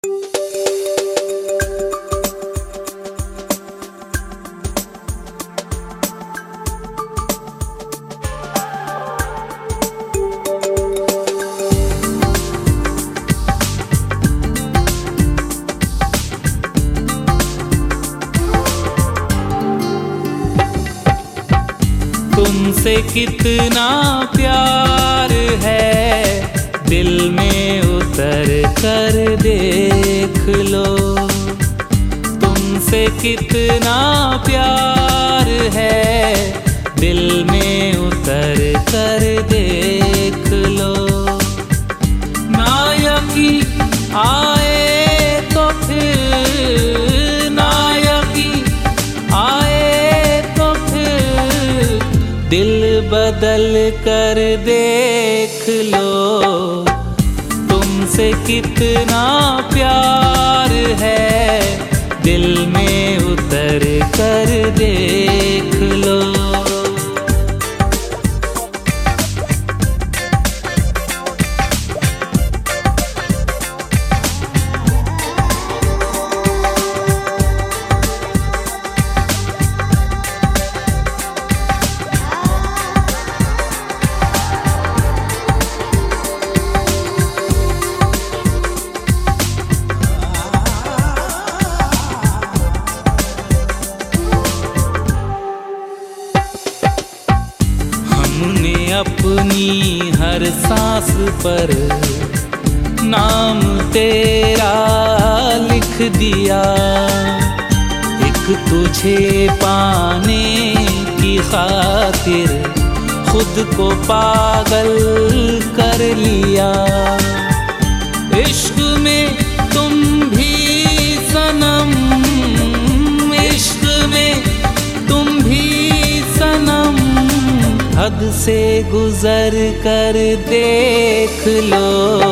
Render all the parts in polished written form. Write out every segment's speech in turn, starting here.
तुमसे कितना प्यार है दिल में उतर कर देख लो। तुमसे कितना प्यार है दिल में उतर कर देख लो। ना यकीन आए तो फिर, ना यकीन आए तो फिर दिल बदल कर देख लो। तुमसे कितना प्यार है दिल में उतर कर देख लो। हमने अपनी हर सांस पर नाम तेरा लिख दिया। एक तुझे पाने की खातिर खुद को पागल कर लिया। इश्क में तुम भी सनम, इश्क में तुम भी सनम हद से गुजर कर देख लो।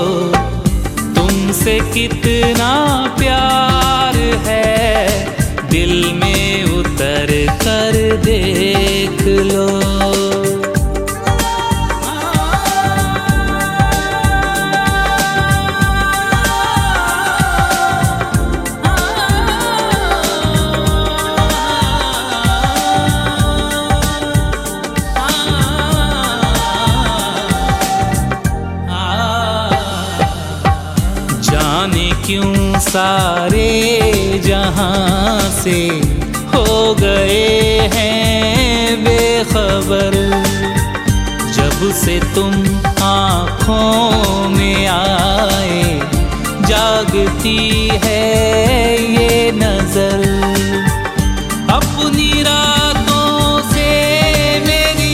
तुमसे कितना प्यार है दिल में उतर कर देख लो। जाने क्यों सारे जहां से हो गए हैं बेखबर। जब से तुम आँखों में आए जागती है ये नजर। अपनी रातों से मेरी,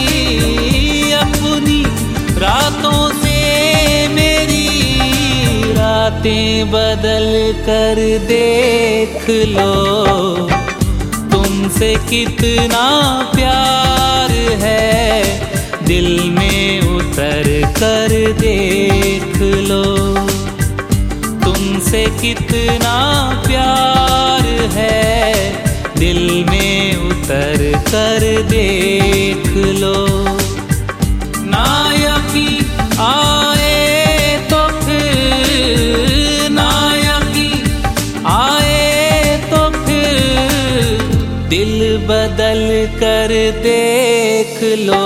अपनी रातों से मेरी रातें बदल कर देख लो। तुमसे कितना प्यार है दिल में उतर कर देख लो। तुमसे कितना प्यार है दिल में उतर कर देख लो। ना यकीन आए तो फिर, ना यकीन आए तो फिर दिल बदल कर देख लो।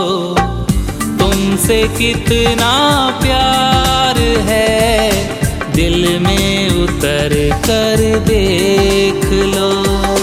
तुमसे कितना प्यार है दिल में उतर कर देख लो।